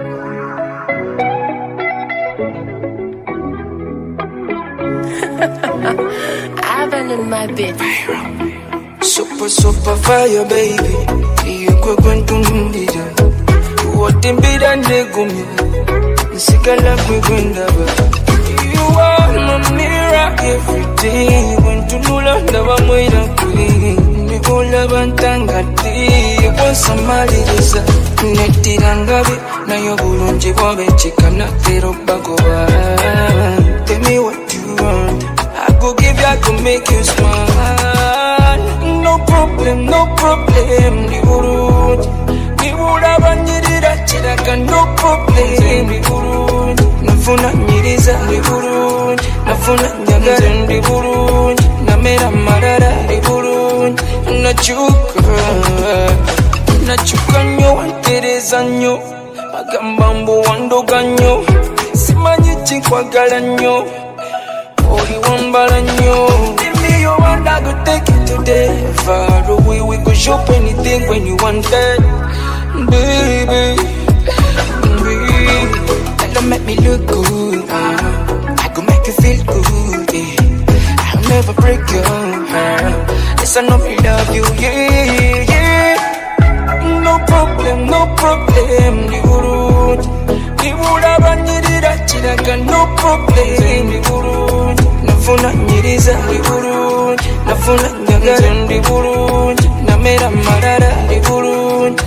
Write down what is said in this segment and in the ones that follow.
I've been in my bed. Super, super fire, baby. You go going to Nubida. What in bed and they go me. Sikala kwenda ba. You are my mirror every day. When to nula ndaba moira kuli. Ni bola bantanga ti. Want somebody lisa. Netirangabe na yo bulungi bwabe chikana tero bagoba. Tell me what you want. I go give you, I go make you smile. No problem, no problem. Ni burundi. Ni buraba nyirira chiraka. No problem. Ni burundi. Nafuna nyiriza. Ni burundi. Nafuna nyagara. Ni burundi. Namera marara. Ni burundi. Nachuka nyo, wantereza nyo. Magambambo wandoga nyo. Simanyi chinkwagala nyo. Ori wambala nyo. Give me your hand, I go take it today. Far away, we go shop anything when you want that. Baby, that'll make me look good. I go make you feel good, yeah. I'll never break your heart. Yes, I know me love you, yeah, yeah. No problem, no problem. Ni burundi. Ni buraba nyirira chiraka. No problem. Ni burundi. Nafuna nyiriza. Ni burundi. Nafuna nyagara. Ni burundi. Namera marara. Ni burundi.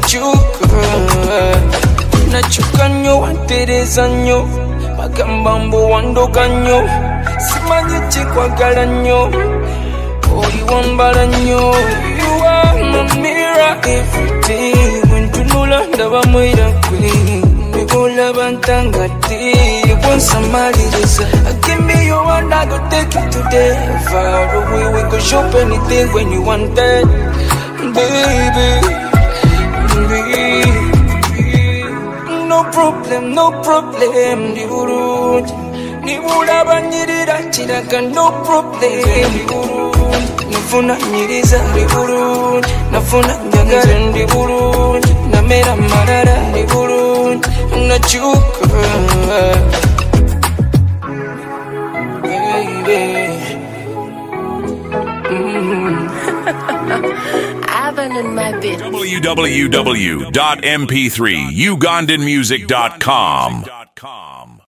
Nachuka nyo, wantereza nyo. Magambambo wandoga nyo. Simanyi chikwagala nyo. Ori wambala nyo. You are my mirror every day. When to nula ndaba moira kuli. Nibola bantanga ti. Want somebody lisa. Give me your hand, I go take you today. Far away, we go shop anything when you want that. Baby, no problem, no problem. Ni burundi. Ni buraba nyirira chiraka. No problem. Ni burundi. Nafuna nyiriza. Ni burundi. Nafuna nyagara. Ni burundi. Namera marara. Ni burundi. Nachuka, baby. I've been in my bed. www.mp3ugandanmusic.com